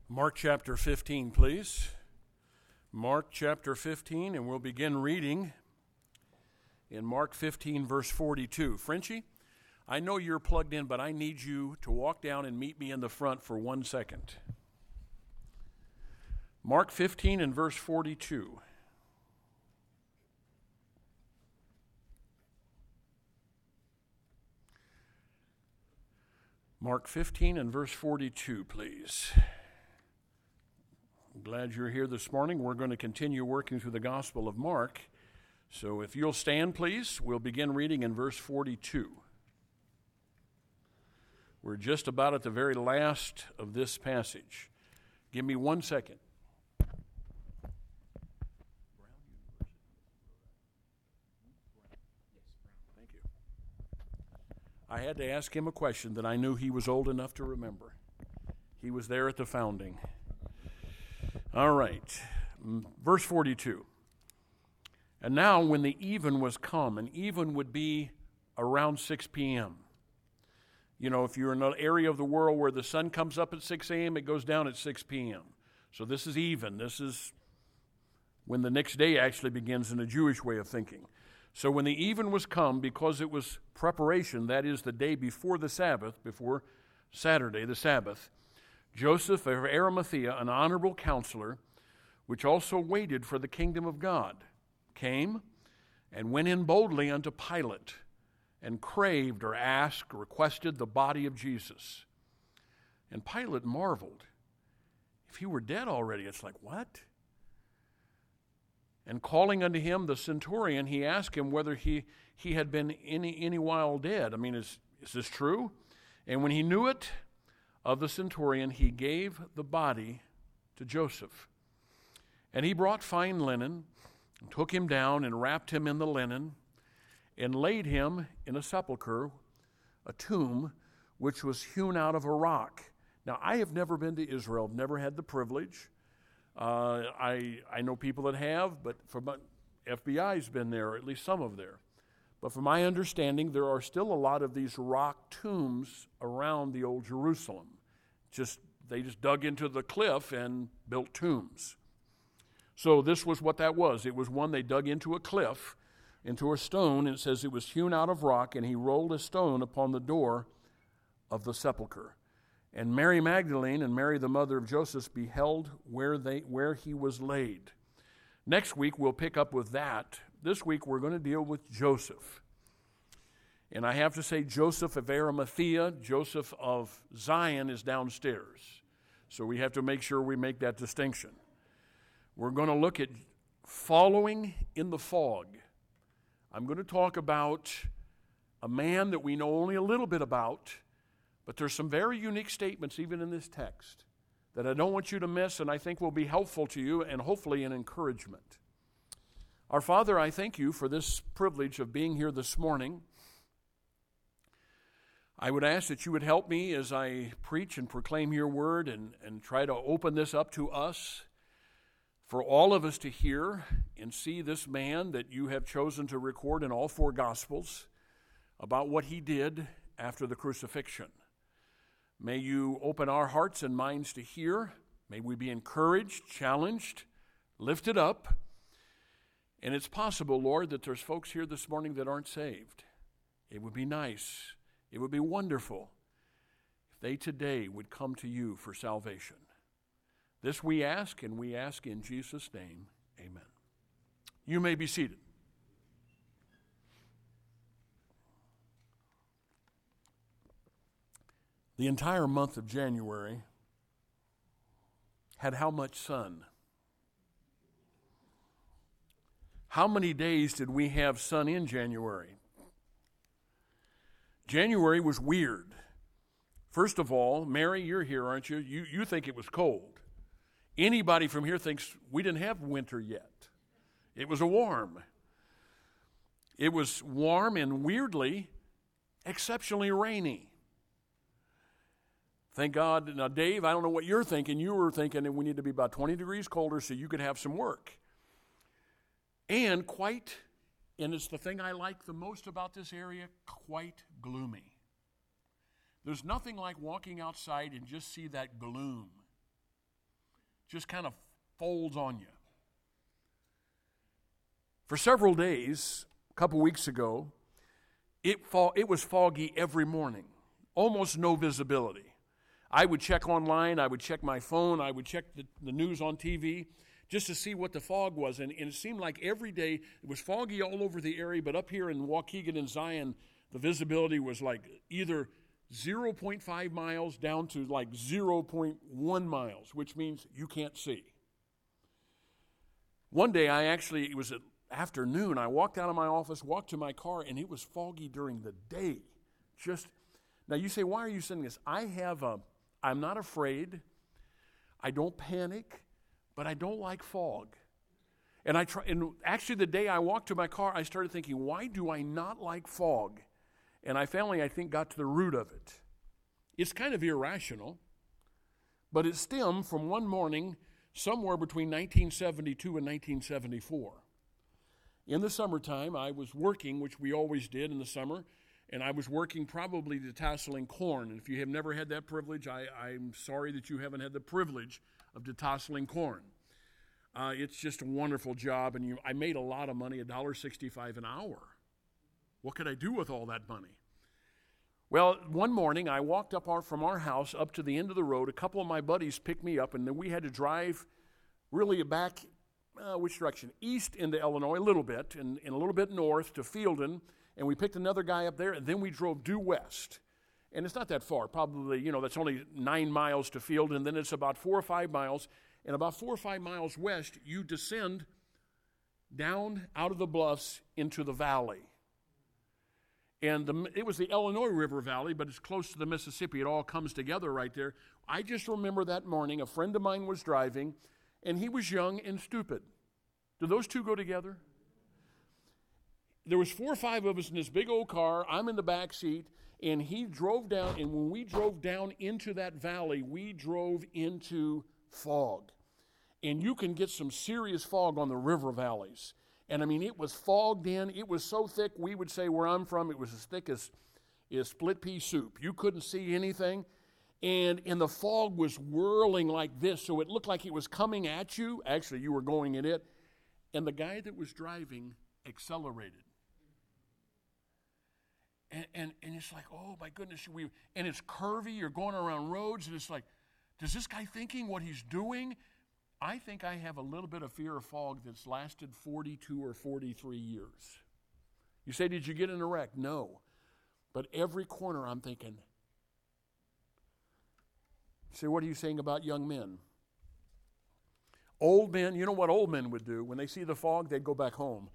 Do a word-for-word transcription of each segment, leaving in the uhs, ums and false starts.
Mark chapter fifteen, please. Mark chapter fifteen, and we'll begin reading in Mark fifteen, verse forty-two. Frenchie, I know you're plugged in, but I need you to walk down and meet me in the front for one second. Mark fifteen and verse forty-two. Mark fifteen and verse forty-two, please. I'm glad you're here this morning. We're going to continue working through the Gospel of Mark. So if you'll stand, please, we'll begin reading in verse forty-two. We're just about at the very last of this passage. Give me one second. Thank you. I had to ask him a question that I knew he was old enough to remember. He was there at the founding. All right, verse forty-two. And now when the even was come, and even would be around six p.m. You know, if you're in an area of the world where the sun comes up at six a.m., it goes down at six p.m. So this is even. This is when the next day actually begins in a Jewish way of thinking. So when the even was come, because it was preparation, that is the day before the Sabbath, before Saturday, the Sabbath, Joseph of Arimathea, an honorable counselor, which also waited for the kingdom of God, came and went in boldly unto Pilate, and craved or asked, requested the body of Jesus. And Pilate marveled. If he were dead already, it's like, what? And calling unto him the centurion, he asked him whether he, he had been any, any while dead. I mean, is, is this true? And when he knew it of the centurion, he gave the body to Joseph. And he brought fine linen, and took him down, and wrapped him in the linen, and laid him in a sepulchre, a tomb, which was hewn out of a rock. Now, I have never been to Israel, I've never had the privilege. Uh, I I know people that have, but from F B I's been there, or at least some of there. But from my understanding, there are still a lot of these rock tombs around the old Jerusalem. Just they just dug into the cliff and built tombs. So this was what that was. It was one they dug into a cliff, into a stone, and it says it was hewn out of rock, and he rolled a stone upon the door of the sepulchre. And Mary Magdalene and Mary the mother of Joseph beheld where they where he was laid. Next week we'll pick up with that. This week we're going to deal with Joseph. And I have to say Joseph of Arimathea, Joseph of Zion is downstairs. So we have to make sure we make that distinction. We're going to look at following in the fog. I'm going to talk about a man that we know only a little bit about, but there's some very unique statements even in this text that I don't want you to miss, and I think will be helpful to you and hopefully an encouragement. Our Father, I thank you for this privilege of being here this morning. I would ask that you would help me as I preach and proclaim your word and, and try to open this up to us, for all of us to hear and see this man that you have chosen to record in all four Gospels about what he did after the crucifixion. May you open our hearts and minds to hear. May we be encouraged, challenged, lifted up. And it's possible, Lord, that there's folks here this morning that aren't saved. It would be nice, it would be wonderful if they today would come to you for salvation. This we ask, and we ask in Jesus' name, amen. You may be seated. The entire month of January had how much sun? How many days did we have sun in January? January was weird. First of all, Mary, you're here, aren't you? You, you think it was cold. Anybody from here thinks we didn't have winter yet. It was a warm. It was warm and weirdly, exceptionally rainy. Thank God. Now, Dave, I don't know what you're thinking. You were thinking that we need to be about twenty degrees colder so you could have some work. And quite, and it's the thing I like the most about this area, quite gloomy. There's nothing like walking outside and just see that gloom. just kind of folds on you. For several days, a couple weeks ago, it, fall, it was foggy every morning, almost no visibility. I would check online, I would check my phone, I would check the, the news on T V just to see what the fog was. And, and it seemed like every day it was foggy all over the area, but up here in Waukegan and Zion, the visibility was like either zero point five miles down to like zero point one miles, which means you can't see. One day I actually, it was at afternoon, I walked out of my office, walked to my car, and it was foggy during the day. Just, now you say, why are you saying this? I have a, I'm not afraid, I don't panic, but I don't like fog. And I try, and actually the day I walked to my car, I started thinking, why do I not like fog? And I finally, I think, got to the root of it. It's kind of irrational, but it stemmed from one morning somewhere between nineteen seventy-two and nineteen seventy-four. In the summertime, I was working, which we always did in the summer, and I was working probably detasseling corn. And if you have never had that privilege, I, I'm sorry that you haven't had the privilege of detasseling corn. Uh, it's just a wonderful job, and you, I made a lot of money, one dollar sixty-five an hour. What could I do with all that money? Well, one morning I walked up our, from our house up to the end of the road. A couple of my buddies picked me up, and then we had to drive really back, uh, which direction? East into Illinois a little bit, and, and a little bit north to Fielden, and we picked another guy up there, and then we drove due west. And it's not that far, probably, you know, that's only nine miles to Fielden, and then it's about four or five miles, and about four or five miles west, you descend down out of the bluffs into the valley. And the, it was the Illinois River Valley, but it's close to the Mississippi. It all comes together right there. I just remember that morning, a friend of mine was driving, and he was young and stupid. Do those two go together? There was four or five of us in this big old car. I'm in the back seat, and he drove down, and when we drove down into that valley, we drove into fog. And you can get some serious fog on the river valleys. And I mean, it was fogged in. It was so thick, we would say where I'm from, it was as thick as, as split pea soup. You couldn't see anything. And, and the fog was whirling like this, so it looked like it was coming at you. Actually, you were going in it. And the guy that was driving accelerated. And, and, and it's like, oh, my goodness. We, and it's curvy. You're going around roads, and it's like, does this guy thinking what he's doing? I think I have a little bit of fear of fog that's lasted forty-two or forty-three years. You say, did you get in a wreck? No. But every corner I'm thinking, you say, what are you saying about young men? Old men, you know what old men would do? When they see the fog, they'd go back home.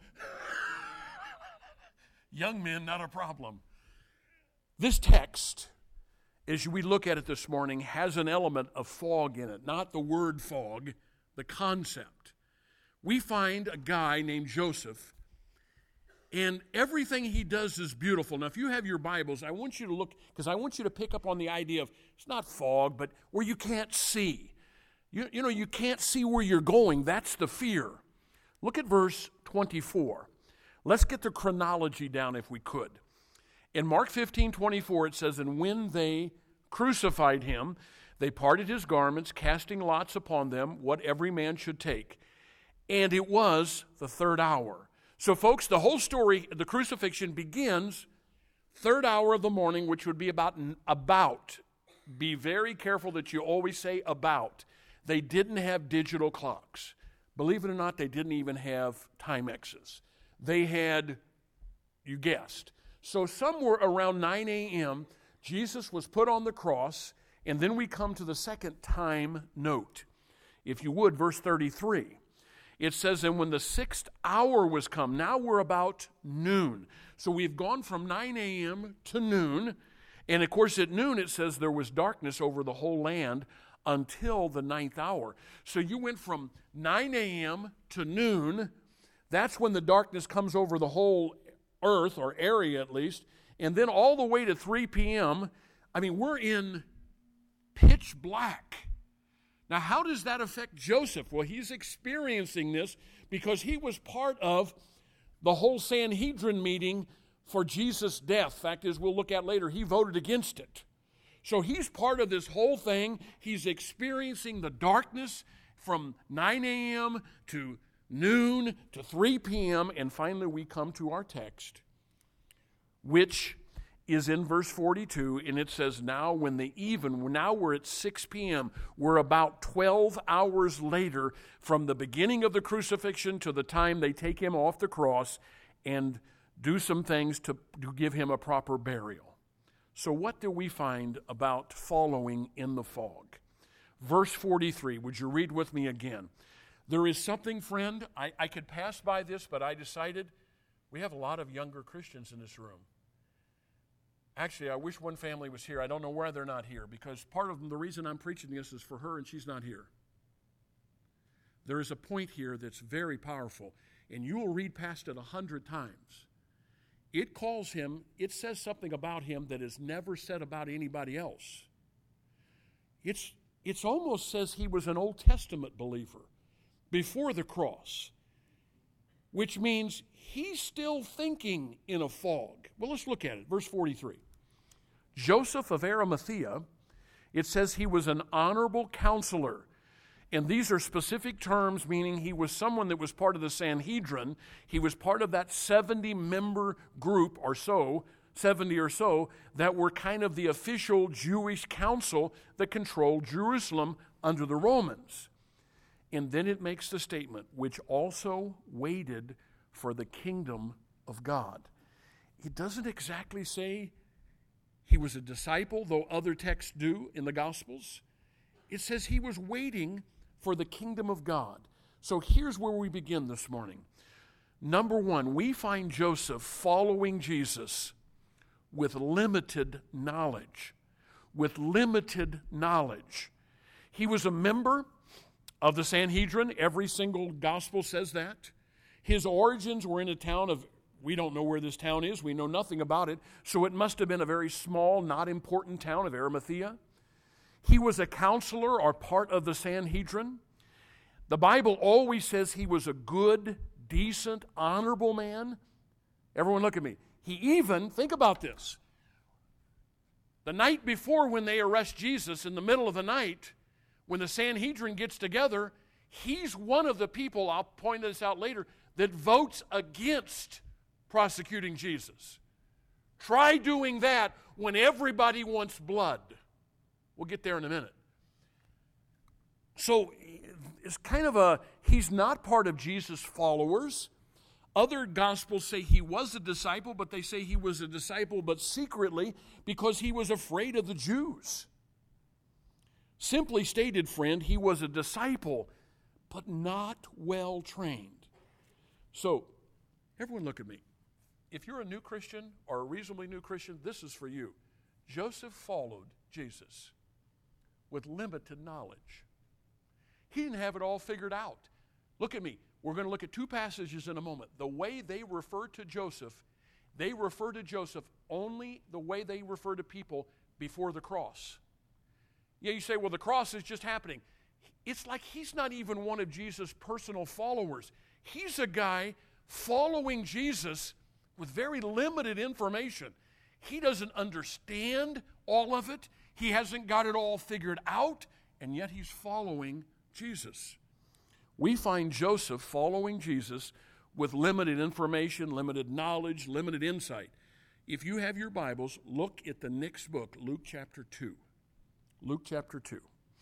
Young men, not a problem. This text, as we look at it this morning, has an element of fog in it, not the word fog, the concept. We find a guy named Joseph, and everything he does is beautiful. Now, if you have your Bibles, I want you to look, because I want you to pick up on the idea of, it's not fog, but where you can't see. You, you know, you can't see where you're going. That's the fear. Look at verse twenty-four. Let's get the chronology down if we could. In Mark fifteen twenty-four, it says, and when they crucified him, they parted his garments, casting lots upon them, what every man should take. And it was the third hour. So, folks, the whole story, the crucifixion begins third hour of the morning, which would be about, about. Be very careful that you always say about. They didn't have digital clocks. Believe it or not, they didn't even have Timexes. They had, you guessed. So somewhere around nine a.m., Jesus was put on the cross, and then we come to the second time note. If you would, verse thirty-three. It says, and when the sixth hour was come, now we're about noon. So we've gone from nine a.m. to noon, and of course at noon it says there was darkness over the whole land until the ninth hour. So you went from nine a.m. to noon. That's when the darkness comes over the whole earth, or area at least, and then all the way to three p.m., I mean, we're in pitch black. Now, how does that affect Joseph? Well, he's experiencing this because he was part of the whole Sanhedrin meeting for Jesus' death. Fact is, we'll look at later, he voted against it. So he's part of this whole thing. He's experiencing the darkness. from nine a.m. to noon to three p.m., and finally we come to our text, which is in verse forty-two, and it says, now when the even, now we're at six p.m., we're about twelve hours later from the beginning of the crucifixion to the time they take him off the cross and do some things to, to give him a proper burial. So what do we find about following in the fog? Verse forty-three, would you read with me again? There is something, friend, I, I could pass by this, but I decided we have a lot of younger Christians in this room. Actually, I wish one family was here. I don't know why they're not here, because part of the reason I'm preaching this is for her, and she's not here. There is a point here that's very powerful, and you will read past it a hundred times. It calls him, it says something about him that is never said about anybody else. It's, it's almost says he was an Old Testament believer before the cross, which means he's still thinking in a fog. Well, let's look at it. Verse forty-three. Joseph of Arimathea, it says he was an honorable counselor. And these are specific terms, meaning he was someone that was part of the Sanhedrin. He was part of that seventy-member group or so, seventy or so, that were kind of the official Jewish council that controlled Jerusalem under the Romans. And then it makes the statement, which also waited for the kingdom of God. It doesn't exactly say he was a disciple, though other texts do in the Gospels. It says he was waiting for the kingdom of God. So here's where we begin this morning. Number one, we find Joseph following Jesus with limited knowledge. With limited knowledge. He was a member of the Sanhedrin. Every single gospel says that. His origins were in a town of, we don't know where this town is, we know nothing about it, so it must have been a very small, not important town of Arimathea. He was a counselor or part of the Sanhedrin. The Bible always says he was a good, decent, honorable man. Everyone look at me. He even, think about this, the night before when they arrest Jesus, in the middle of the night, when the Sanhedrin gets together, he's one of the people, I'll point this out later, that votes against prosecuting Jesus. Try doing that when everybody wants blood. We'll get there in a minute. So it's kind of a, he's not part of Jesus' followers. Other gospels say he was a disciple, but they say he was a disciple but secretly because he was afraid of the Jews. Simply stated, friend, he was a disciple but not well trained. So, everyone look at me. If you're a new Christian or a reasonably new Christian, this is for you. Joseph followed Jesus with limited knowledge. He didn't have it all figured out. Look at me. We're going to look at two passages in a moment. The way they refer to Joseph, they refer to Joseph only the way they refer to people before the cross. Yeah, you say, well, the cross is just happening. It's like he's not even one of Jesus' personal followers. He's a guy following Jesus with very limited information. He doesn't understand all of it. He hasn't got it all figured out, and yet he's following Jesus. We find Joseph following Jesus with limited information, limited knowledge, limited insight. If you have your Bibles, look at the next book, Luke chapter two. Luke chapter two.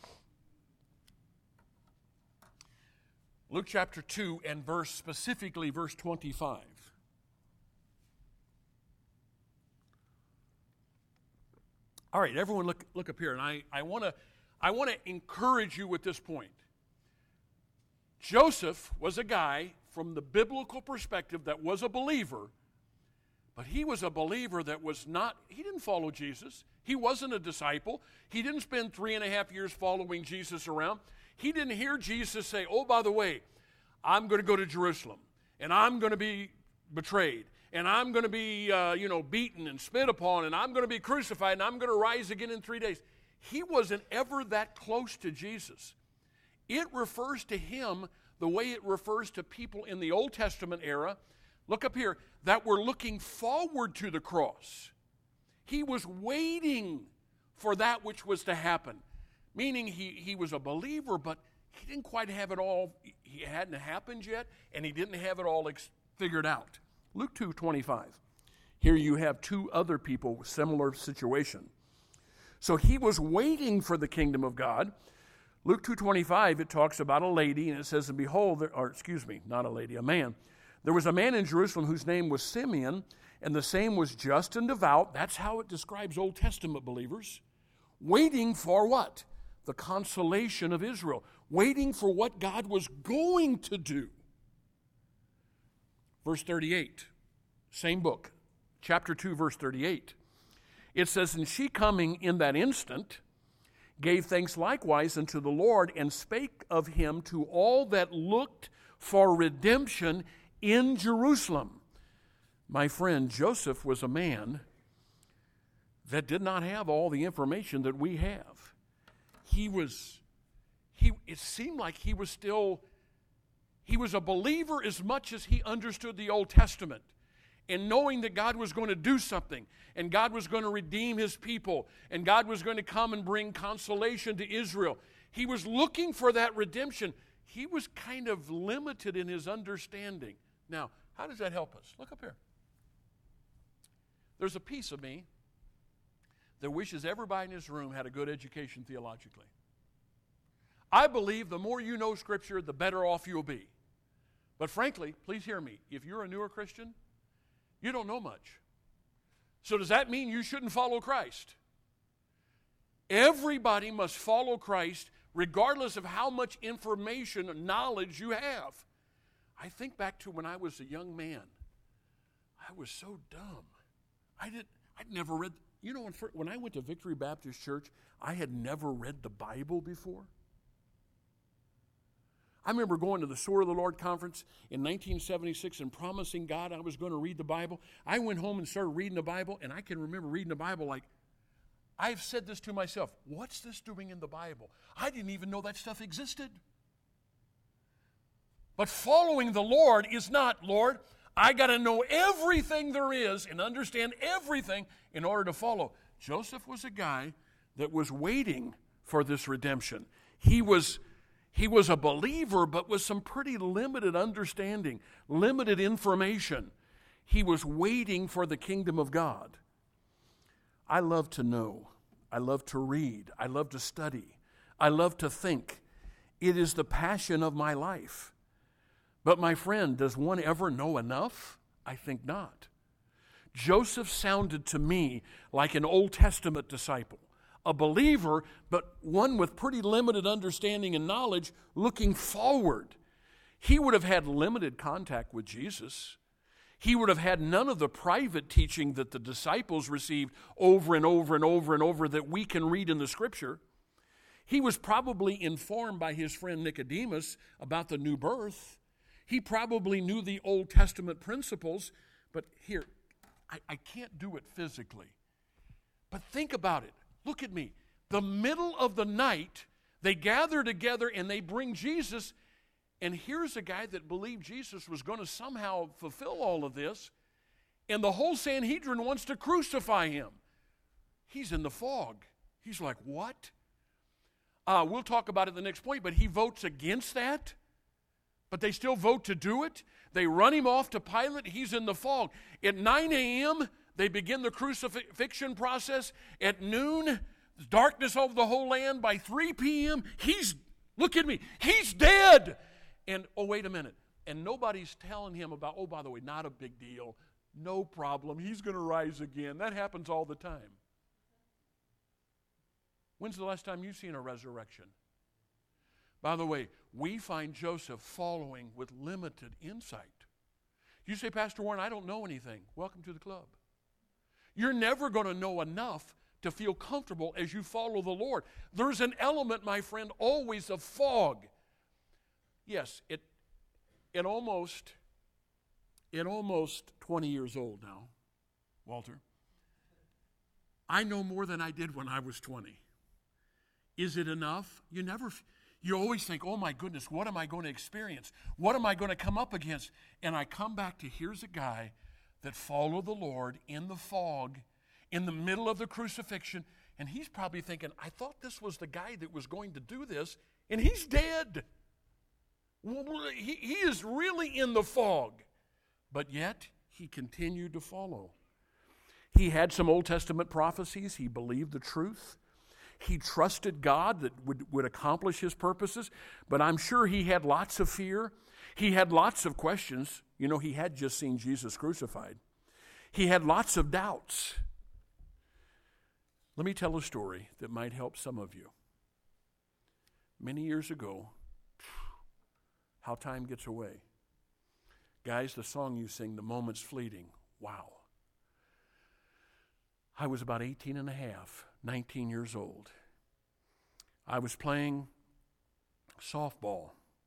Luke chapter two and verse, specifically verse twenty-five. All right, everyone look, look up here, and I, I want to I want to encourage you with this point. Joseph was a guy from the biblical perspective that was a believer, but he was a believer that was not, he didn't follow Jesus. He wasn't a disciple. He didn't spend three and a half years following Jesus around. He didn't hear Jesus say, oh, by the way, I'm going to go to Jerusalem, and I'm going to be betrayed, and I'm going to be, uh, you know, beaten and spit upon, and I'm going to be crucified, and I'm going to rise again in three days. He wasn't ever that close to Jesus. It refers to him the way it refers to people in the Old Testament era. Look up here, that were looking forward to the cross. He was waiting for that which was to happen, meaning he, he was a believer, but he didn't quite have it all, he hadn't happened yet, and he didn't have it all ex- figured out. Luke two twenty-five. Here you have two other people with similar situation. So he was waiting for the kingdom of God. Luke two twenty-five, it talks about a lady, and it says, and behold, there, or excuse me, not a lady, a man. There was a man in Jerusalem whose name was Simeon, and the same was just and devout. That's how it describes Old Testament believers. Waiting for what? The consolation of Israel. Waiting for what God was going to do. Verse thirty-eight, same book, chapter two, verse thirty-eight. It says, and she coming in that instant gave thanks likewise unto the Lord, and spake of him to all that looked for redemption in Jerusalem. My friend, Joseph was a man that did not have all the information that we have. He was, he, it seemed like he was still, he was a believer as much as he understood the Old Testament. And knowing that God was going to do something, and God was going to redeem his people, and God was going to come and bring consolation to Israel. He was looking for that redemption. He was kind of limited in his understanding. Now, how does that help us? Look up here. There's a piece of me that wishes everybody in this room had a good education theologically. I believe the more you know Scripture, the better off you'll be. But frankly, please hear me, if you're a newer Christian, you don't know much. So does that mean you shouldn't follow Christ? Everybody must follow Christ regardless of how much information and knowledge you have. I think back to when I was a young man. I was so dumb. I did, I'd never read, you know, when, when I went to Victory Baptist Church, I had never read the Bible before. I remember going to the Sword of the Lord conference in nineteen seventy-six and promising God I was going to read the Bible. I went home and started reading the Bible, and I can remember reading the Bible like, I've said this to myself, what's this doing in the Bible? I didn't even know that stuff existed. But following the Lord is not, Lord, I got to know everything there is and understand everything in order to follow. Joseph was a guy that was waiting for this redemption. He was He was a believer, but with some pretty limited understanding, limited information. He was waiting for the kingdom of God. I love to know. I love to read. I love to study. I love to think. It is the passion of my life. But my friend, does one ever know enough? I think not. Joseph sounded to me like an Old Testament disciple. A believer, but one with pretty limited understanding and knowledge looking forward. He would have had limited contact with Jesus. He would have had none of the private teaching that the disciples received over and over and over and over that we can read in the Scripture. He was probably informed by his friend Nicodemus about the new birth. He probably knew the Old Testament principles, but here, I, I can't do it physically. But think about it. Look at me. The middle of the night, they gather together and they bring Jesus. And here's a guy that believed Jesus was going to somehow fulfill all of this. And the whole Sanhedrin wants to crucify him. He's in the fog. He's like, what? Uh, we'll talk about it the next point, but he votes against that. But they still vote to do it. They run him off to Pilate. He's in the fog. At nine a.m., they begin the crucifixion process. At noon, darkness over the whole land. By three p.m., he's, look at me, he's dead. And, oh, wait a minute. And nobody's telling him about, oh, by the way, not a big deal. No problem. He's going to rise again. That happens all the time. When's the last time you've seen a resurrection? By the way, we find Joseph following with limited insight. You say, Pastor Warren, I don't know anything. Welcome to the club. You're never going to know enough to feel comfortable as you follow the Lord. There's an element, my friend, always of fog. Yes, it it almost it almost twenty years old now, Walter. I know more than I did when I was twenty. Is it enough? You never you always think, "Oh my goodness, what am I going to experience? What am I going to come up against?" And I come back to here's a guy that followed the Lord in the fog, in the middle of the crucifixion, and he's probably thinking, I thought this was the guy that was going to do this, And he's dead. He, he is really in the fog. But yet, he continued to follow. He had some Old Testament prophecies. He believed the truth. He trusted God that would, would accomplish his purposes. But I'm sure he had lots of fear. He had lots of questions. You know, he had just seen Jesus crucified. He had lots of doubts. Let me tell a story that might help some of you. Many years ago, how time gets away. Guys, the song you sing, The Moment's Fleeting, wow. I was about eighteen and a half, nineteen years old. I was playing softball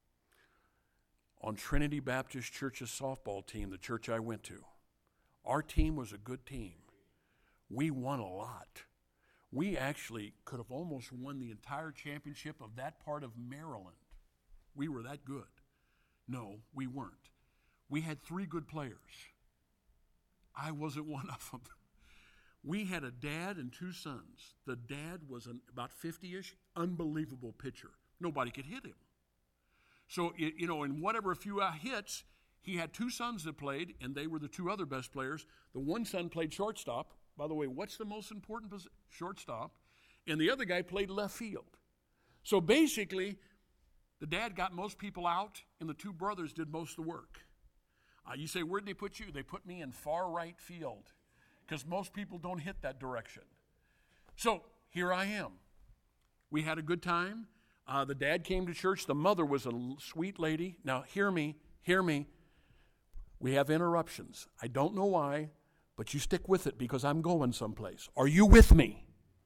on Trinity Baptist Church's softball team, the church I went to. Our team was a good team. We won a lot. We actually could have almost won the entire championship of that part of Maryland. We were that good. No, we weren't. We had three good players. I wasn't one of them. We had a dad and two sons. The dad was an about fifty-ish, unbelievable pitcher. Nobody could hit him. So, you know, in whatever a few hits, he had two sons that played, and they were the two other best players. The one son played shortstop. By the way, what's the most important position? Shortstop. And the other guy played left field. So basically, the dad got most people out, and the two brothers did most of the work. Uh, you say, where'd they put you? They put me in far right field, because most people don't hit that direction. So here I am. We had a good time. Uh, the dad came to church. The mother was a sweet lady. Now, hear me, hear me. We have interruptions. I don't know why, but you stick with it because I'm going someplace. Are you with me?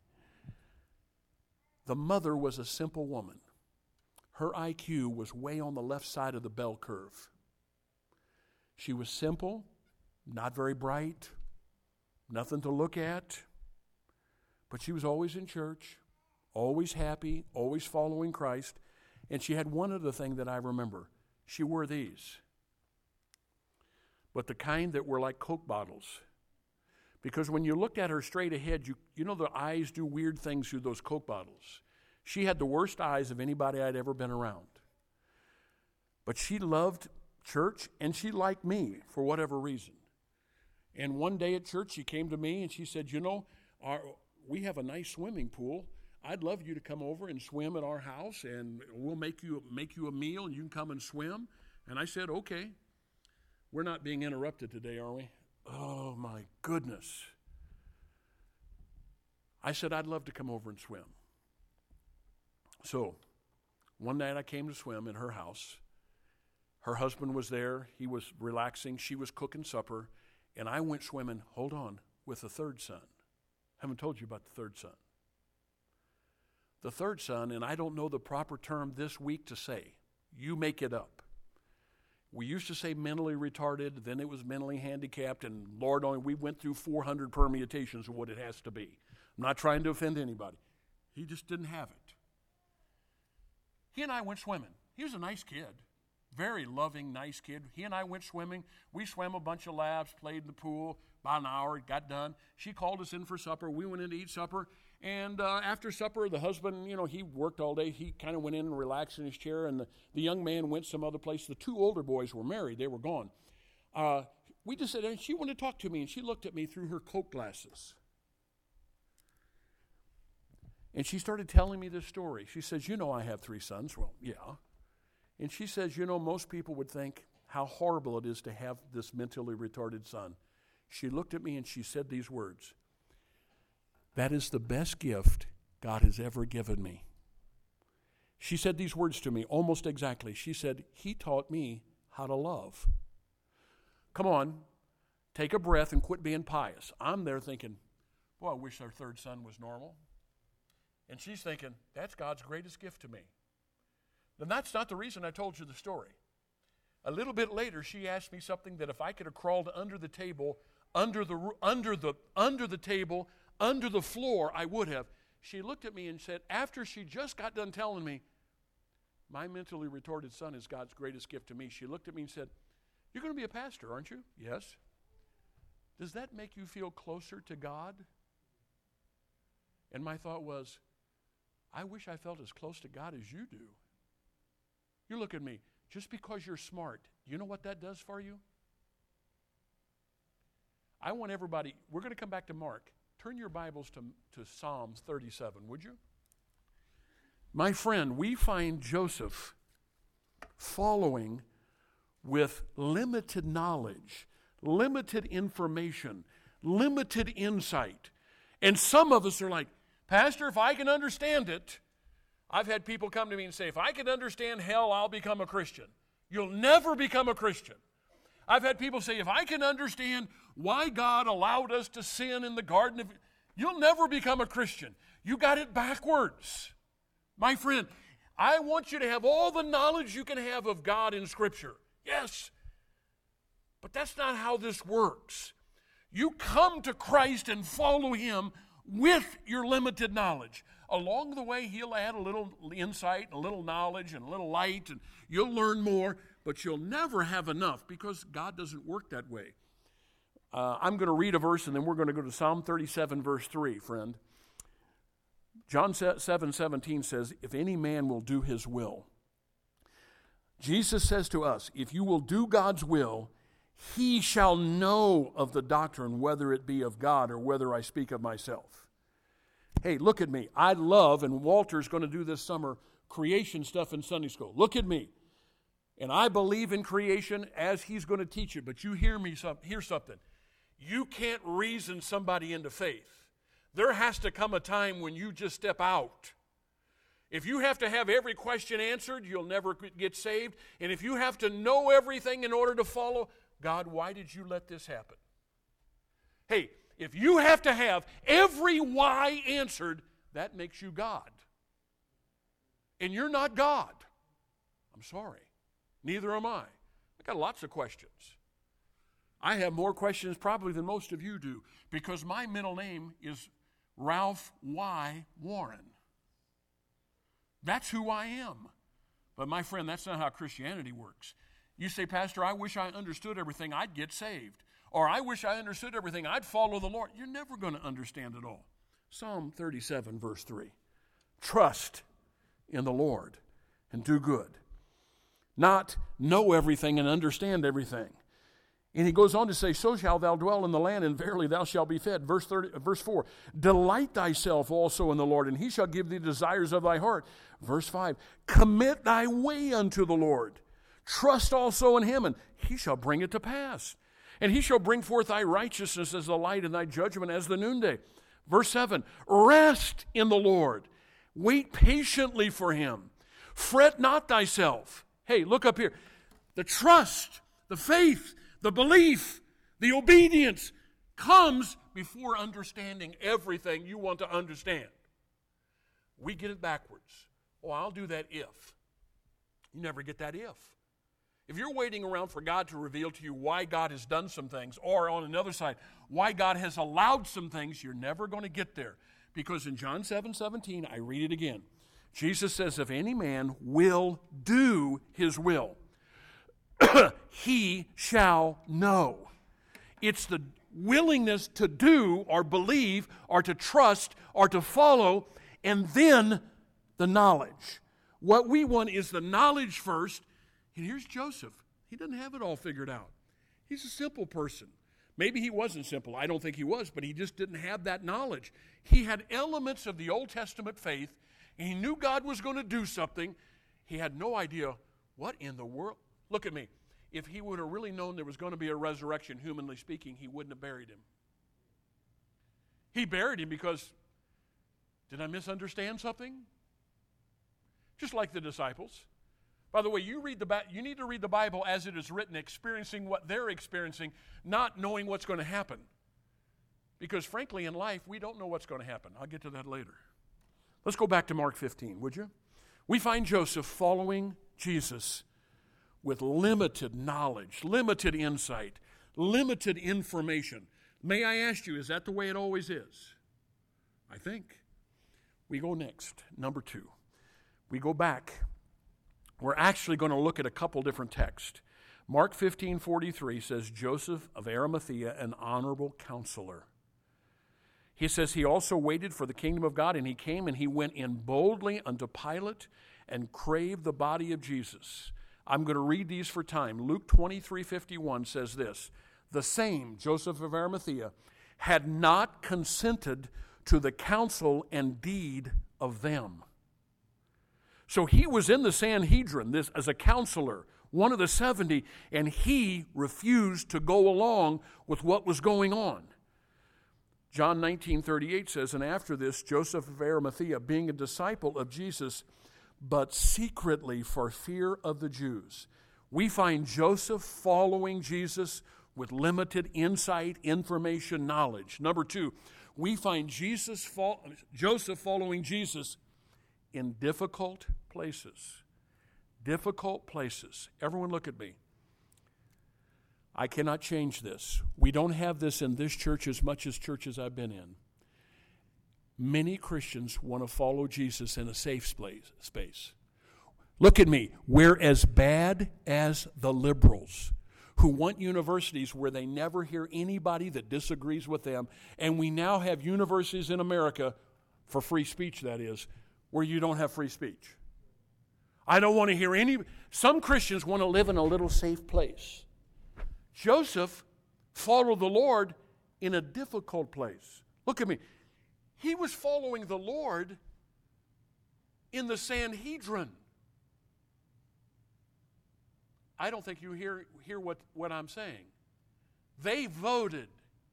The mother was a simple woman. Her I Q was way on the left side of the bell curve. She was simple, not very bright, nothing to look at, but she was always in church, always happy, always following Christ. And she had one other thing that I remember. She wore these, but the kind that were like Coke bottles. Because when you looked at her straight ahead, you, you know the eyes do weird things through those Coke bottles. She had the worst eyes of anybody I'd ever been around. But she loved church, and she liked me for whatever reason. And one day at church, she came to me and she said, you know, our, we have a nice swimming pool. I'd love you to come over and swim at our house, and we'll make you make you a meal, and you can come and swim. And I said, okay. We're not being interrupted today, are we? Oh, my goodness. I said, I'd love to come over and swim. So one night I came to swim in her house. Her husband was there. He was relaxing. She was cooking supper. And I went swimming, hold on, with the third son. I haven't told you about the third son. The third son, and I don't know the proper term this week to say. You make it up. We used to say mentally retarded, then it was mentally handicapped, and Lord only, we went through four hundred permutations of what it has to be. I'm not trying to offend anybody. He just didn't have it. He and I went swimming. He was a nice kid. Very loving, nice kid. He and I went swimming. We swam a bunch of laps, played in the pool, about an hour, got done. She called us in for supper. We went in to eat supper. And uh, after supper, the husband, you know, he worked all day. He kind of went in and relaxed in his chair, and the, the young man went some other place. The two older boys were married. They were gone. Uh, we just said, and she wanted to talk to me, and she looked at me through her Coke glasses. And she started telling me this story. She says, you know I have three sons. Well, yeah. And she says, you know, most people would think how horrible it is to have this mentally retarded son. She looked at me and she said these words. That is the best gift God has ever given me. She said these words to me almost exactly. She said, he taught me how to love. Come on, take a breath and quit being pious. I'm there thinking, boy, I wish our third son was normal. And she's thinking, that's God's greatest gift to me. Then that's not the reason I told you the story. A little bit later, she asked me something that if I could have crawled under the table, under the under the under the table, under the floor, I would have. She looked at me and said, after she just got done telling me, my mentally retarded son is God's greatest gift to me, she looked at me and said, you're going to be a pastor, aren't you? Yes. Does that make you feel closer to God? And my thought was, I wish I felt as close to God as you do. You look at me. Just because you're smart, you know what that does for you? I want everybody, we're going to come back to Mark. Turn your Bibles to, to Psalms thirty-seven, would you? My friend, we find Joseph following with limited knowledge, limited information, limited insight. And some of us are like, Pastor, if I can understand it, I've had people come to me and say, if I can understand hell, I'll become a Christian. You'll never become a Christian. I've had people say, if I can understand why God allowed us to sin in the Garden of... You'll never become a Christian. You got it backwards. My friend, I want you to have all the knowledge you can have of God in Scripture. Yes. But that's not how this works. You come to Christ and follow Him with your limited knowledge. Along the way, He'll add a little insight, a little knowledge, and a little light, and you'll learn more, but you'll never have enough because God doesn't work that way. Uh, I'm going to read a verse, and then we're going to go to Psalm thirty-seven, verse three, friend. John seven seventeen says, if any man will do his will. Jesus says to us, if you will do God's will, he shall know of the doctrine, whether it be of God or whether I speak of myself. Hey, look at me. I love, and Walter's going to do this summer, creation stuff in Sunday school. Look at me. And I believe in creation as he's going to teach it. But you hear me, hear something. You can't reason somebody into faith. There has to come a time when you just step out. If you have to have every question answered, you'll never get saved. And if you have to know everything in order to follow, God, why did you let this happen? Hey, if you have to have every why answered, that makes you God. And you're not God. I'm sorry. Neither am I. I got lots of questions. I have more questions probably than most of you do because my middle name is Ralph Y. Warren. That's who I am. But my friend, that's not how Christianity works. You say, Pastor, I wish I understood everything, I'd get saved. Or I wish I understood everything, I'd follow the Lord. You're never going to understand it all. Psalm thirty-seven, verse three. Trust in the Lord and do good. Not know everything and understand everything. And he goes on to say, so shall thou dwell in the land, and verily thou shalt be fed. Verse thirty, verse four, delight thyself also in the Lord, and he shall give thee desires of thy heart. Verse five, commit thy way unto the Lord. Trust also in him, and he shall bring it to pass. And he shall bring forth thy righteousness as the light, and thy judgment as the noonday. Verse seven, rest in the Lord. Wait patiently for him. Fret not thyself. Hey, look up here. The trust, the faith, the belief, the obedience comes before understanding everything you want to understand. We get it backwards. Oh, I'll do that if. You never get that if. If you're waiting around for God to reveal to you why God has done some things, or on another side, why God has allowed some things, you're never going to get there. Because in John seven seventeen, I read it again. Jesus says, if any man will do his will, he shall know. It's the willingness to do or believe or to trust or to follow, and then the knowledge. What we want is the knowledge first. And here's Joseph. He doesn't have it all figured out. He's a simple person. Maybe he wasn't simple. I don't think he was, but he just didn't have that knowledge. He had elements of the Old Testament faith, and he knew God was going to do something. He had no idea what in the world. Look at me. If he would have really known there was going to be a resurrection, humanly speaking, he wouldn't have buried him. He buried him because, did I misunderstand something? Just like the disciples. By the way, you read the you need to read the Bible as it is written, experiencing what they're experiencing, not knowing what's going to happen. Because frankly, in life, we don't know what's going to happen. I'll get to that later. Let's go back to Mark fifteen, would you? We find Joseph following Jesus with limited knowledge, limited insight, limited information. May I ask you, is that the way it always is? I think. We go next, number two. We go back. We're actually going to look at a couple different texts. Mark fifteen forty-three says, Joseph of Arimathea, an honorable counselor. He says he also waited for the kingdom of God, and he came and he went in boldly unto Pilate and crave the body of Jesus. I'm going to read these for time. Luke twenty-three fifty-one says this, the same, Joseph of Arimathea, had not consented to the counsel and deed of them. So he was in the Sanhedrin this as a counselor, one of the seventy, and he refused to go along with what was going on. John nineteen thirty-eight says, and after this, Joseph of Arimathea, being a disciple of Jesus, but secretly for fear of the Jews. We find Joseph following Jesus with limited insight, information, knowledge. Number two, we find Jesus, Joseph following Jesus in difficult places. Difficult places. Everyone look at me. I cannot change this. We don't have this in this church as much as churches I've been in. Many Christians want to follow Jesus in a safe space. Look at me. We're as bad as the liberals who want universities where they never hear anybody that disagrees with them. And we now have universities in America, for free speech that is, where you don't have free speech. I don't want to hear any... Some Christians want to live in a little safe place. Joseph followed the Lord in a difficult place. Look at me. He was following the Lord in the Sanhedrin. I don't think you hear, hear what, what I'm saying. They voted.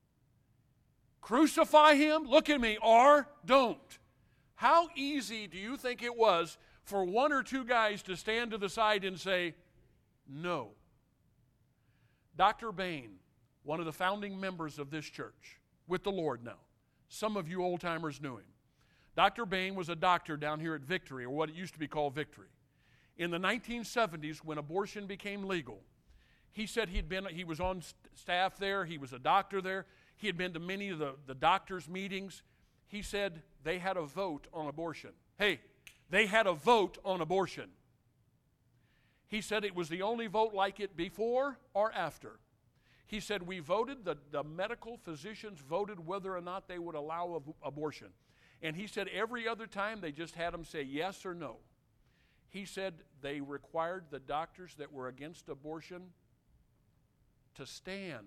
Crucify him, look at me, or don't. How easy do you think it was for one or two guys to stand to the side and say, no? Doctor Bain, one of the founding members of this church, with the Lord now. Some of you old-timers knew him. Doctor Bain was a doctor down here at Victory, or what it used to be called Victory. In the nineteen seventies, when abortion became legal, he said he'd been, he was on staff there, he was a doctor there, he had been to many of the, the doctors' meetings. He said they had a vote on abortion. Hey, they had a vote on abortion. He said it was the only vote like it before or after. He said we voted, the, the medical physicians voted whether or not they would allow ab- abortion. And he said every other time they just had them say yes or no. He said they required the doctors that were against abortion to stand.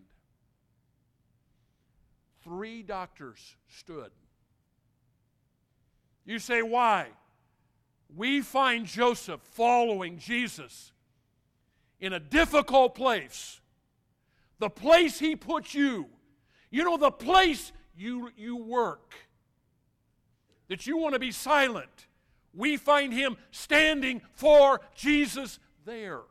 Three doctors stood. You say, why? We find Joseph following Jesus in a difficult place. The place he put you. You know, the place you, you work. That you want to be silent. We find him standing for Jesus there.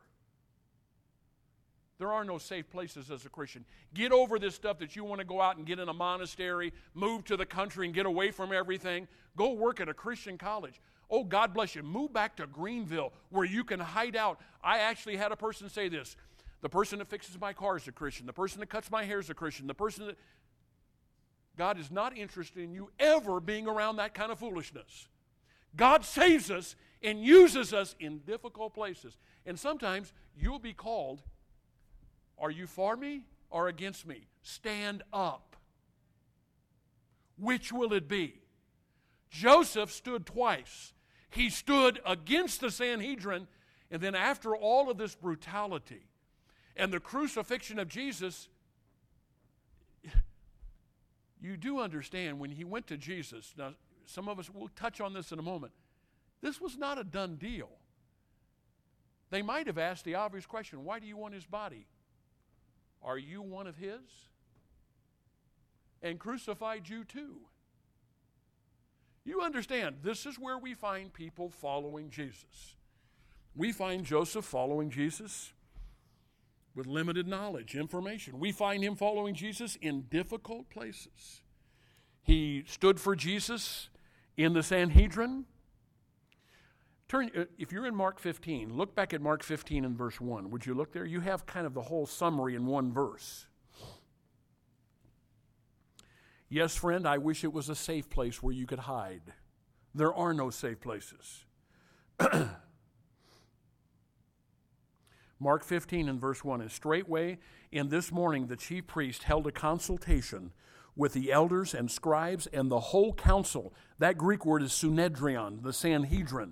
There are no safe places as a Christian. Get over this stuff that you want to go out and get in a monastery, move to the country and get away from everything. Go work at a Christian college. Oh, God bless you. Move back to Greenville where you can hide out. I actually had a person say this. The person that fixes my car is a Christian. The person that cuts my hair is a Christian. The person that... God is not interested in you ever being around that kind of foolishness. God saves us and uses us in difficult places. And sometimes you'll be called, are you for me or against me? Stand up. Which will it be? Joseph stood twice. He stood against the Sanhedrin, and then after all of this brutality and the crucifixion of Jesus, you do understand when he went to Jesus, now some of us will touch on this in a moment, this was not a done deal. They might have asked the obvious question, why do you want his body? Are you one of his? And crucified you too. You understand, this is where we find people following Jesus. We find Joseph following Jesus with limited knowledge, information. We find him following Jesus in difficult places. He stood for Jesus in the Sanhedrin. Turn, if you're in Mark fifteen, look back at Mark fifteen and verse one. Would you look there? You have kind of the whole summary in one verse. Yes, friend, I wish it was a safe place where you could hide. There are no safe places. Mark fifteen and verse one is, straightway in this morning the chief priest held a consultation with the elders and scribes and the whole council. That Greek word is Synedrion, the Sanhedrin.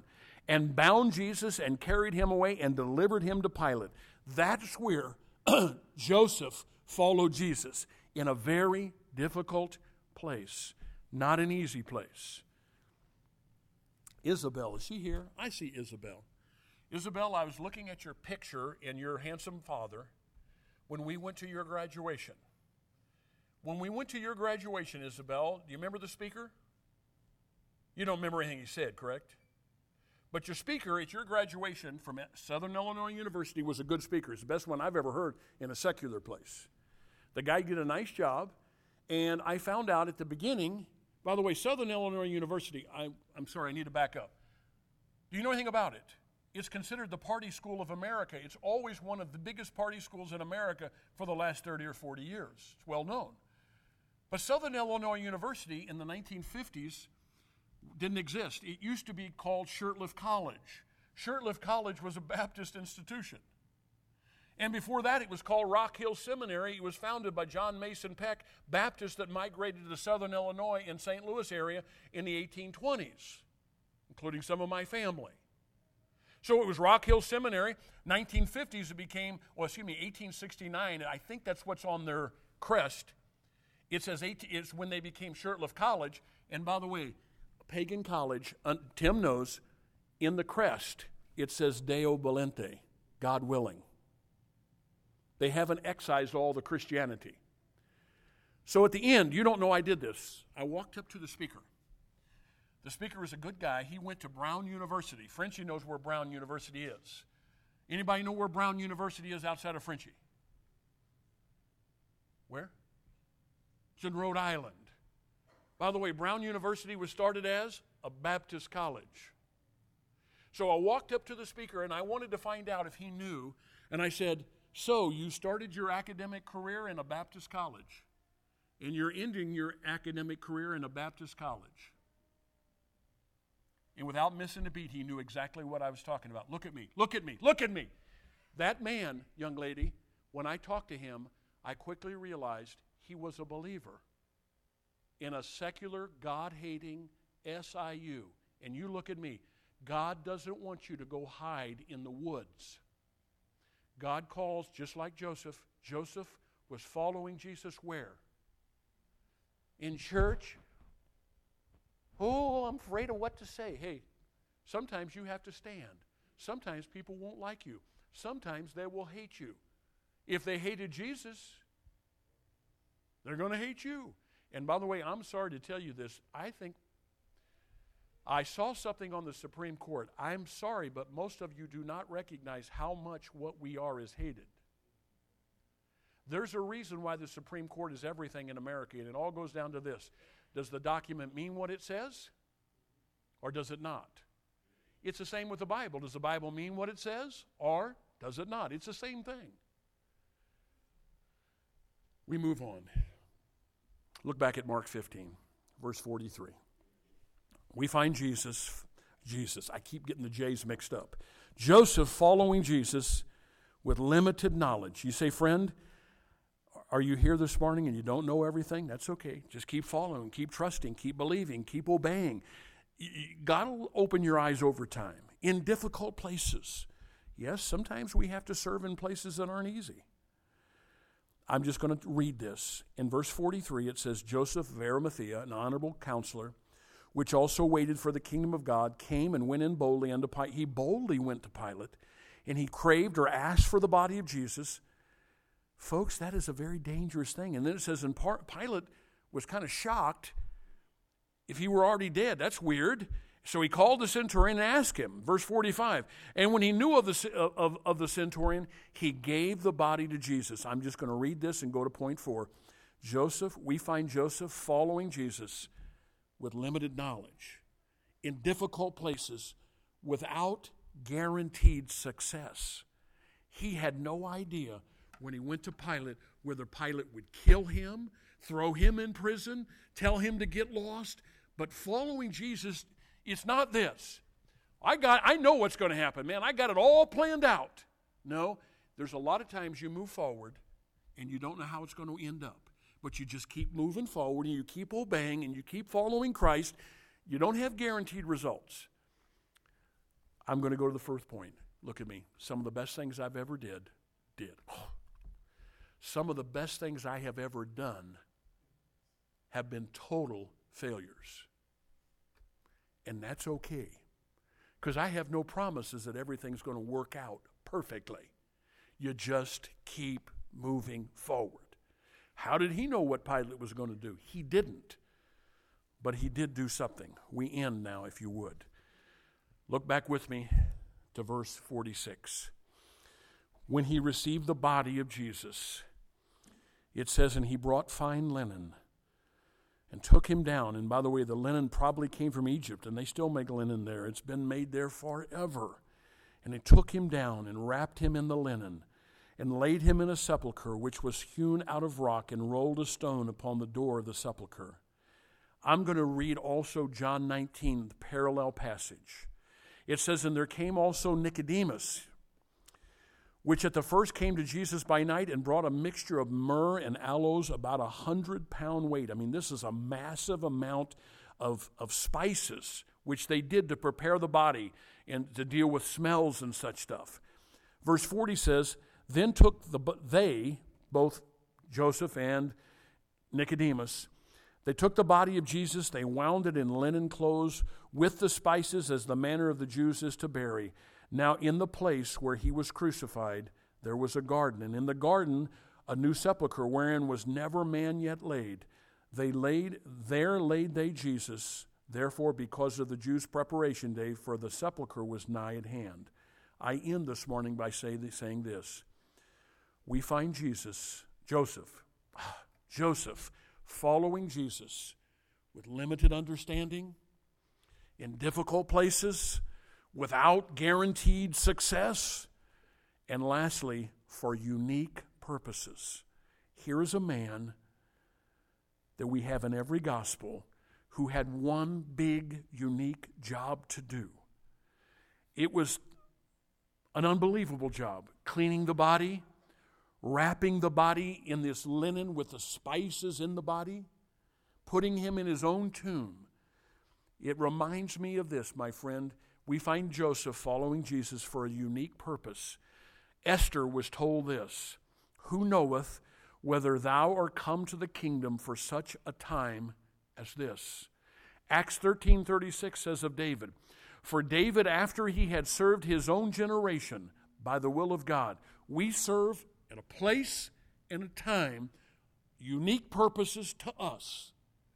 and bound Jesus and carried him away and delivered him to Pilate. That's where Joseph followed Jesus, in a very difficult place, not an easy place. Isabel, is she here? I see Isabel. Isabel, I was looking at your picture and your handsome father when we went to your graduation. When we went to your graduation, Isabel, do you remember the speaker? You don't remember anything he said, correct? But your speaker at your graduation from Southern Illinois University was a good speaker. It's the best one I've ever heard in a secular place. The guy did a nice job, and I found out at the beginning, by the way, Southern Illinois University, I, I'm sorry, I need to back up. Do you know anything about it? It's considered the party school of America. It's always one of the biggest party schools in America for the last thirty or forty years. It's well known. But Southern Illinois University in the nineteen fifties didn't exist. It used to be called Shurtleff College. Shurtleff College was a Baptist institution. And before that, it was called Rock Hill Seminary. It was founded by John Mason Peck, Baptist that migrated to Southern Illinois and Saint Louis area in the eighteen twenties, including some of my family. So it was Rock Hill Seminary. nineteen fifties, it became, well, excuse me, eighteen sixty-nine. I think that's what's on their crest. It says eighteen, it's when they became Shurtleff College. And by the way, pagan college, uh, Tim knows, in the crest, it says Deo Volente, God willing. They haven't excised all the Christianity. So at the end, you don't know I did this. I walked up to the speaker. The speaker is a good guy. He went to Brown University. Frenchie knows where Brown University is. Anybody know where Brown University is outside of Frenchie? Where? It's in Rhode Island. By the way, Brown University was started as a Baptist college. So I walked up to the speaker and I wanted to find out if he knew. And I said, so you started your academic career in a Baptist college, and you're ending your academic career in a Baptist college. And without missing a beat, he knew exactly what I was talking about. Look at me, look at me, look at me. That man, young lady, when I talked to him, I quickly realized he was a believer in a secular, God-hating S I U. And you look at me. God doesn't want you to go hide in the woods. God calls, just like Joseph. Joseph was following Jesus where? In church. Oh, I'm afraid of what to say. Hey, sometimes you have to stand. Sometimes people won't like you. Sometimes they will hate you. If they hated Jesus, they're going to hate you. And by the way, I'm sorry to tell you this. I think I saw something on the Supreme Court. I'm sorry, but most of you do not recognize how much what we are is hated. There's a reason why the Supreme Court is everything in America, and it all goes down to this. Does the document mean what it says, or does it not? It's the same with the Bible. Does the Bible mean what it says, or does it not? It's the same thing. We move on. Look back at Mark fifteen, verse forty-three. We find Jesus, Jesus, I keep getting the J's mixed up. Joseph following Jesus with limited knowledge. You say, friend, are you here this morning and you don't know everything? That's okay. Just keep following, keep trusting, keep believing, keep obeying. God will open your eyes over time in difficult places. Yes, sometimes we have to serve in places that aren't easy. I'm just going to read this. In verse forty-three, it says, Joseph of Arimathea, an honorable counselor, which also waited for the kingdom of God, came and went in boldly unto Pilate. He boldly went to Pilate, and he craved or asked for the body of Jesus. Folks, that is a very dangerous thing. And then it says, and Pilate was kind of shocked if he were already dead. That's weird. So he called the centurion and asked him. Verse forty-five, and when he knew of the, of, of the centurion, he gave the body to Jesus. I'm just going to read this and go to point four. Joseph, we find Joseph following Jesus with limited knowledge, in difficult places, without guaranteed success. He had no idea when he went to Pilate whether Pilate would kill him, throw him in prison, tell him to get lost. But following Jesus, it's not this. I got, I know what's going to happen, man. I got it all planned out. No, there's a lot of times you move forward and you don't know how it's going to end up. But you just keep moving forward and you keep obeying and you keep following Christ. You don't have guaranteed results. I'm going to go to the first point. Look at me. Some of the best things I've ever did, did. Oh. Some of the best things I have ever done have been total failures. And that's okay. Because I have no promises that everything's going to work out perfectly. You just keep moving forward. How did he know what Pilate was going to do? He didn't. But he did do something. We end now, if you would. Look back with me to verse forty-six. When he received the body of Jesus, it says, and he brought fine linen and took him down. And by the way, the linen probably came from Egypt, and they still make linen there. It's been made there forever. And he took him down and wrapped him in the linen and laid him in a sepulchre which was hewn out of rock, and rolled a stone upon the door of the sepulchre. I'm going to read also John nineteen, the parallel passage. It says, and there came also Nicodemus, which at the first came to Jesus by night, and brought a mixture of myrrh and aloes, about a hundred pound weight. I mean, this is a massive amount of, of spices, which they did to prepare the body and to deal with smells and such stuff. Verse forty says, then took the they, both Joseph and Nicodemus, they took the body of Jesus, they wound it in linen clothes with the spices, as the manner of the Jews is to bury. Now in the place where he was crucified, there was a garden, and in the garden a new sepulchre, wherein was never man yet laid. They laid there laid they Jesus, therefore because of the Jews' preparation day, for the sepulchre was nigh at hand. I end this morning by say, saying this. We find Jesus, Joseph, Joseph, following Jesus with limited understanding, in difficult places, without guaranteed success, and lastly, for unique purposes. Here is a man that we have in every gospel who had one big, unique job to do. It was an unbelievable job, cleaning the body, wrapping the body in this linen with the spices in the body, putting him in his own tomb. It reminds me of this, my friend. We find Joseph following Jesus for a unique purpose. Esther was told this, who knoweth whether thou art come to the kingdom for such a time as this? Acts thirteen thirty-six says of David, for David, after he had served his own generation by the will of God, we serve in a place and a time, unique purposes to us.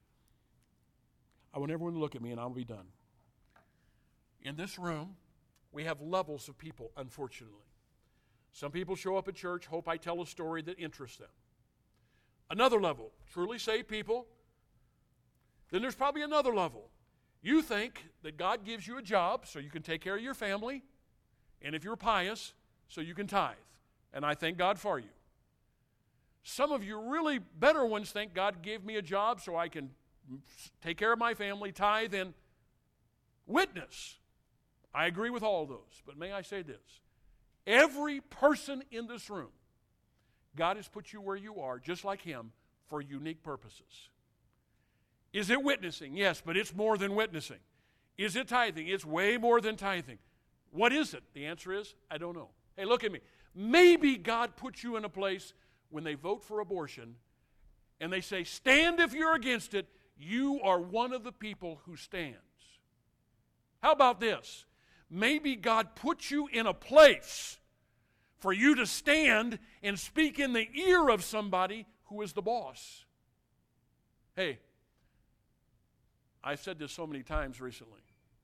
I want everyone to look at me and I'll be done. In this room, we have levels of people, unfortunately. Some people show up at church, hope I tell a story that interests them. Another level, truly saved people. Then there's probably another level. You think that God gives you a job so you can take care of your family, and if you're pious, so you can tithe. And I thank God for you. Some of you really better ones think God gave me a job so I can take care of my family, tithe, and witness. I agree with all those, but may I say this? Every person in this room, God has put you where you are, just like him, for unique purposes. Is it witnessing? Yes, but it's more than witnessing. Is it tithing? It's way more than tithing. What is it? The answer is, I don't know. Hey, look at me. Maybe God puts you in a place when they vote for abortion and they say, stand if you're against it, you are one of the people who stands. How about this? Maybe God puts you in a place for you to stand and speak in the ear of somebody who is the boss. Hey, I've said this so many times recently.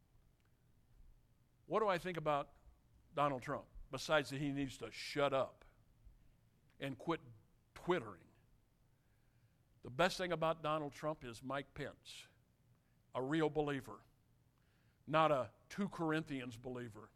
What do I think about Donald Trump? Besides that he needs to shut up and quit twittering. The best thing about Donald Trump is Mike Pence, a real believer, not a two Corinthians believer.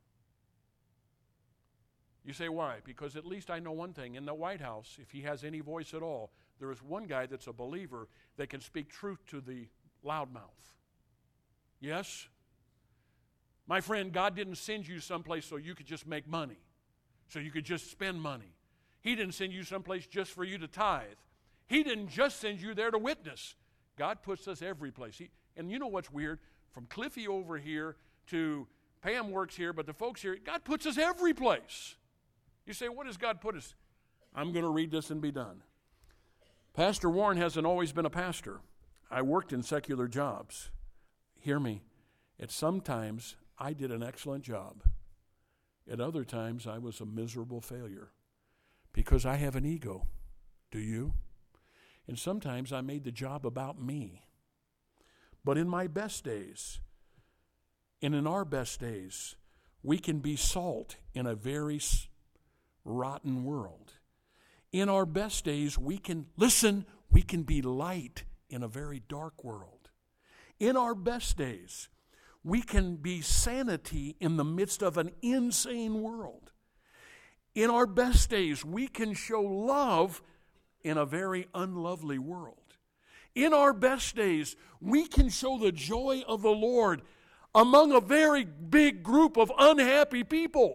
You say, why? Because at least I know one thing. In the White House, if he has any voice at all, there is one guy that's a believer that can speak truth to the loudmouth. Yes? My friend, God didn't send you someplace so you could just make money, so you could just spend money. He didn't send you someplace just for you to tithe. He didn't just send you there to witness. God puts us every place. He, and you know what's weird? From Cliffy over here to Pam works here, but the folks here, God puts us every place. You say, what does God put us? I'm going to read this and be done. Pastor Warren hasn't always been a pastor. I worked in secular jobs. Hear me. At sometimes I did an excellent job. At other times I was a miserable failure because I have an ego. Do you? And sometimes I made the job about me. But in my best days, and in our best days, we can be salt in a very rotten world. In our best days, we can, listen, we can be light in a very dark world. In our best days, we can be sanity in the midst of an insane world. In our best days, we can show love in a very unlovely world. In our best days, we can show the joy of the Lord among a very big group of unhappy people.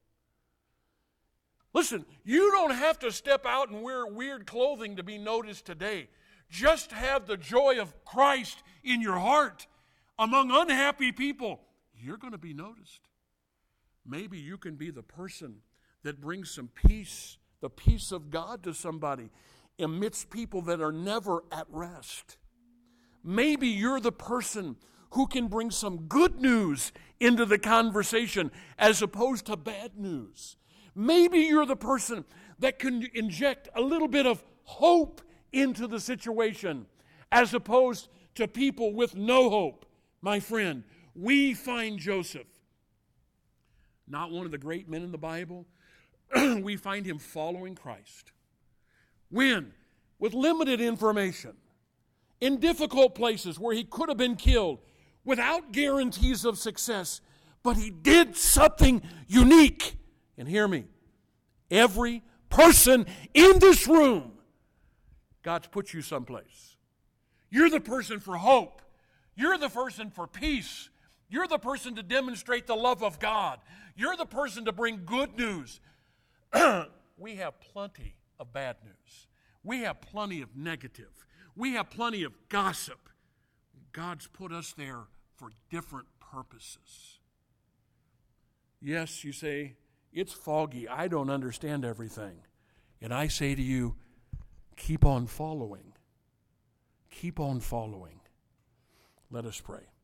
Listen, you don't have to step out and wear weird clothing to be noticed today. Just have the joy of Christ in your heart among unhappy people. You're going to be noticed. Maybe you can be the person that brings some peace, the peace of God to somebody amidst people that are never at rest. Maybe you're the person who can bring some good news into the conversation as opposed to bad news. Maybe you're the person that can inject a little bit of hope into the situation as opposed to people with no hope. My friend, we find Joseph, not one of the great men in the Bible. We find him following Christ. When? With limited information, in difficult places where he could have been killed, without guarantees of success, but he did something unique. And hear me, every person in this room, God's put you someplace. You're the person for hope. You're the person for peace. You're the person to demonstrate the love of God. You're the person to bring good news. We have plenty of bad news. We have plenty of negative. We have plenty of gossip. God's put us there for different purposes. Yes, you say, it's foggy. I don't understand everything. And I say to you, keep on following. Keep on following. Let us pray.